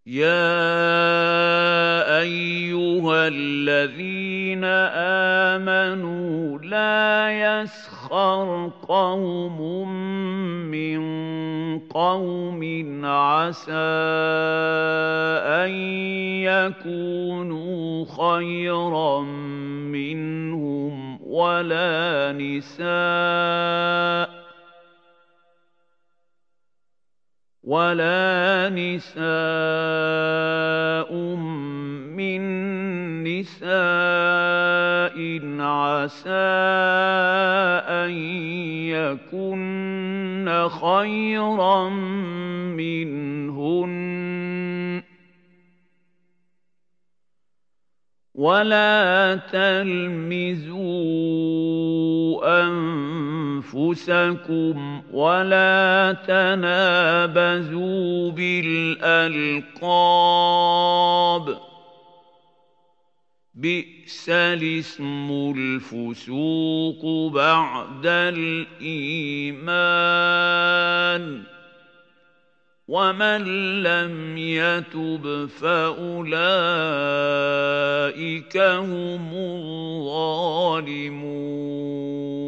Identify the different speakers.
Speaker 1: يَا أَيُّهَا الَّذِينَ آمَنُوا لَا يَسْخَرْ قَوْمٌ مِّن قَوْمٍ عَسَىٰ أَن يَكُونُوا خَيْرًا مِّنْهُمْ وَلَا نِسَاءٌ مِّن نِّسَاءٍ عَسَىٰ أَن يَكُنَّ خَيْرًا مِّنْهُنَّ ۖ وَلَا تَلْمِزُوا أَنفُسَكُمْ وَلَا تَنَابَزُوا بِالْأَلْقَابِ ۖ بِئْسَ الِاسْمُ الْفُسُوقُ بَعْدَ الْإِيمَانِ ۚ وَمَن لَّمْ يَتُبْ فَأُولَٰئِكَ هُمُ الظَّالِمُونَ.